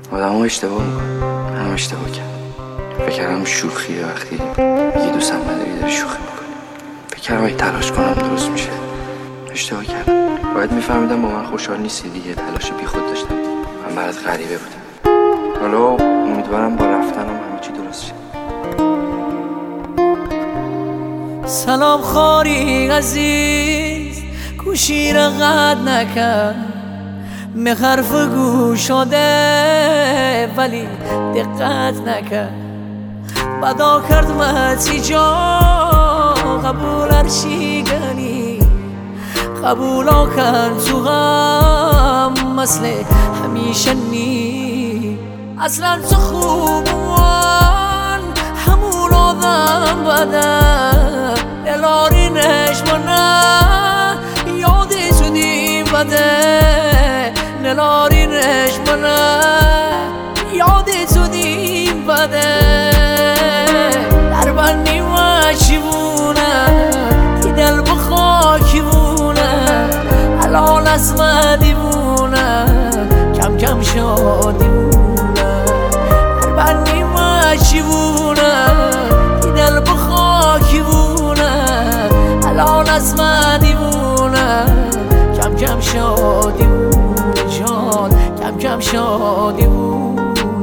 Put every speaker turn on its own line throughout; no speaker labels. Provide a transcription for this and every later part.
آدم ها اشتباه میکنن. هم اشتباه کرد. فکر کردم شوخیه وقتی یه دوستم نداری داری شوخی میکنی. فکر کردم اگه تلاش کنم درست میشه. اشتباه کردم. باید میفهمیدم با من خوشحال نیستی دیگه. تلاش بی خود داشتم. من برات غریبه بودم. حالا امیدوارم با رفتنم همه چی درست شه.
سلام خاری عزیز گوشی را قطع نکرد به حرف گوش شده ولی دقت نکرد بدا کرد متی جا قبول هرچی گنی قبولا کرد تو غم مثل همیشه نی اصلا تو خوبان همون آدم بدن نلارینش منه یادی تو دیم بده نلارینش منه یادی تو دیم بده در بندی و چیبونه ای دل بخاکی بونه الان از من دیوونه کم کم شادی بونه در بندی و چیبونه ای دل بخاکی بونه الان از من دیوونه کم کم شادی بونه جان کم کم شادی بونه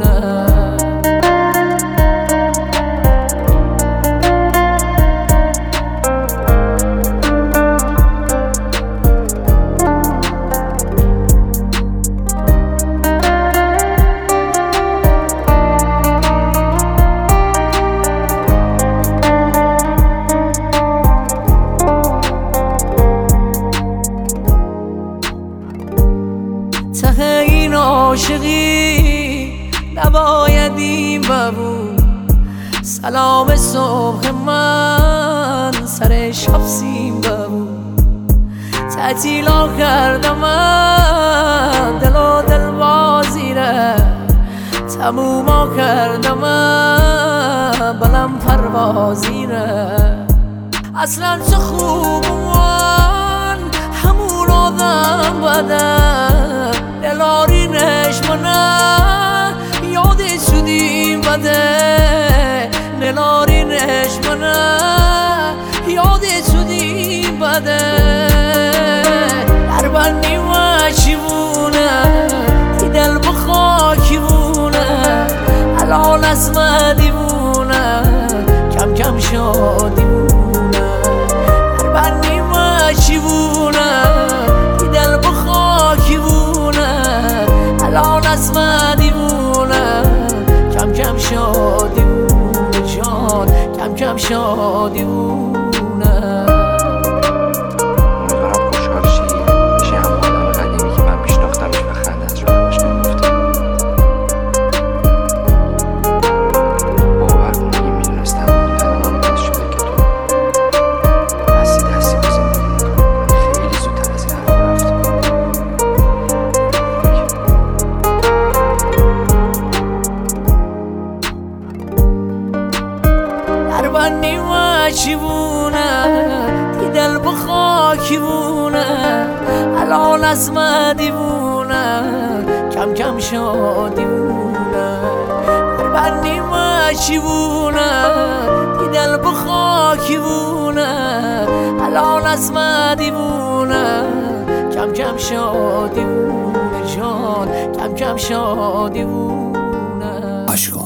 ته این عاشقی نباید این ببود سلام صبح من سر شب سیم ببود تعطیلا کردم من دل و دل بازی را تموما کردم من بلم پروازی را اصلا تو خوبان همون آدم بدن نلارینش منه یادی شدیم بده نلارینش منه یادی شدیم بده در بندی و چیبونه ای دل بخاکی بونه الان از من دیوونه کم کم شادی بونه در بندی و چیبونه ای دل بخاکی بونه الان از من دیوونه کم کم شادی بونه جان کم کم شادی بونه
امیدوارم خوشحال شی بشی همون آدم قدیمی که من میشناختمش و خندت رو همش نمی‌گفتم. باور کن اگه میدونستم این تنها باعث شده که تو دستی با زندگی میکنی خیلی زودتر از این حرف رفت.
در بندی و چیبونه ای دل بخاکی بونه الان از من دیوونه کم کم شادی بونه در بندی و چیبونه ای دل بخاکی بونه الان از من دیوونه کم کم شادی بونه جان کم کم شادی بونه
عشقا